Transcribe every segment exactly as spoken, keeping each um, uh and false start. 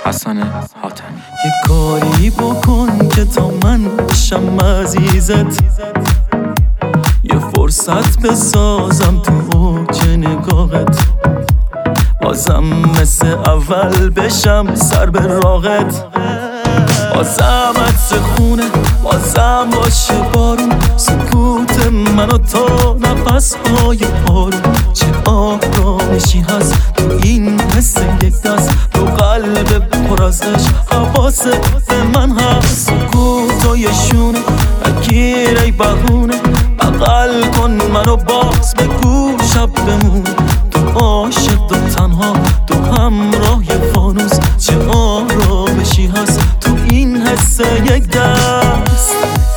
حسن حاتمی. یه کاری بکن که تا من بشم عزیزت، یه فرصت بسازم تو اوج نگاهت، بازم مثل اول بشم سر به راغت، بازم عطر خونه، بازم باشه بارون، سکوت من و تو نفس های آروم. چه آرامشی هست تو این حس یک دست، تو قلب پر از عشق حواست به من هست. سکوت و یه شونه بگیر ای بهونه، بغل کن منو باز بگو شب بمون، تو عاشق و تنها تو همراه یه فانوس. چه آرامشی هست تو این حس یک دست.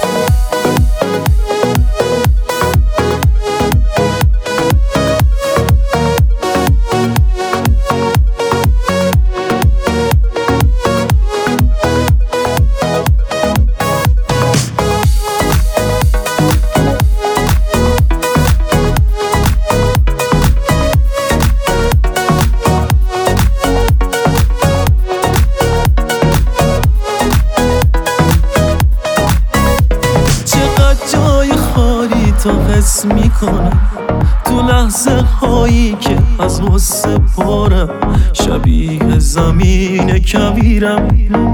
تو حس میکنم تو لحظه هایی که از غصه پارم، شبیه زمین کویرم،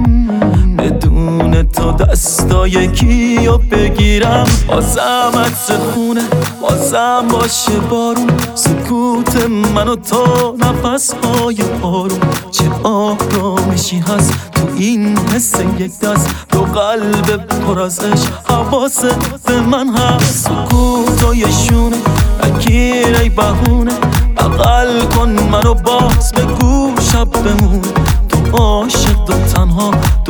بدون تو دستا یکیو بگیرم. بازم عطر خونه، بازم باشه بارون، سکوت من و تو نفس های آروم. چه آرامشی هست تو این حس یک دست، تو قلب پر از عشق حواست به من هست. سکوت و یه شونه بگیر ای بهونه، بغل کن منو باز بگو شب بمون، تو عاشق و تنها